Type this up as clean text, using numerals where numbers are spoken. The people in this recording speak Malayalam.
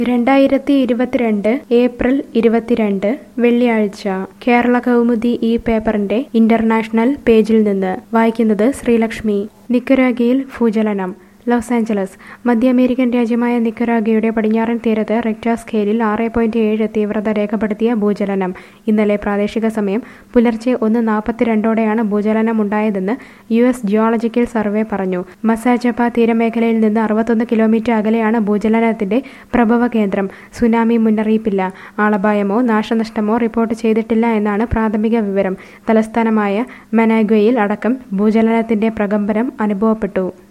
2022 ഏപ്രിൽ 22 വെള്ളിയാഴ്ച കേരള കൗമുദി ഈ പേപ്പറിന്റെ ഇന്റർനാഷണൽ പേജിൽ നിന്ന് വായിക്കുന്നത് ശ്രീലക്ഷ്മി. നിക്കരാഗയിൽ ഭൂചലനം. Los Angeles. മധ്യ അമേരിക്കൻ രാജ്യമായ നിക്കരാഗയുടെ പടിഞ്ഞാറൻ തീരത്ത് റിക്ടർ സ്കെയിലിൽ 6.7 തീവ്രത രേഖപ്പെടുത്തിയ ഭൂചലനം. ഇന്നലെ പ്രാദേശിക സമയം പുലർച്ചെ 1:42 ഭൂചലനം ഉണ്ടായതെന്ന് US ജിയോളജിക്കൽ സർവേ പറഞ്ഞു. മസാജപ്പ തീരമേഖലയിൽ നിന്ന് 61 കിലോമീറ്റർ അകലെയാണ് ഭൂചലനത്തിന്റെ പ്രഭവ കേന്ദ്രം. സുനാമി മുന്നറിയിപ്പില്ല. ആളപായമോ നാശനഷ്ടമോ റിപ്പോർട്ട് ചെയ്തിട്ടില്ല എന്നാണ് പ്രാഥമിക വിവരം. തലസ്ഥാനമായ മനാഗ്വയിൽ അടക്കം ഭൂചലനത്തിന്റെ പ്രകമ്പനം അനുഭവപ്പെട്ടു.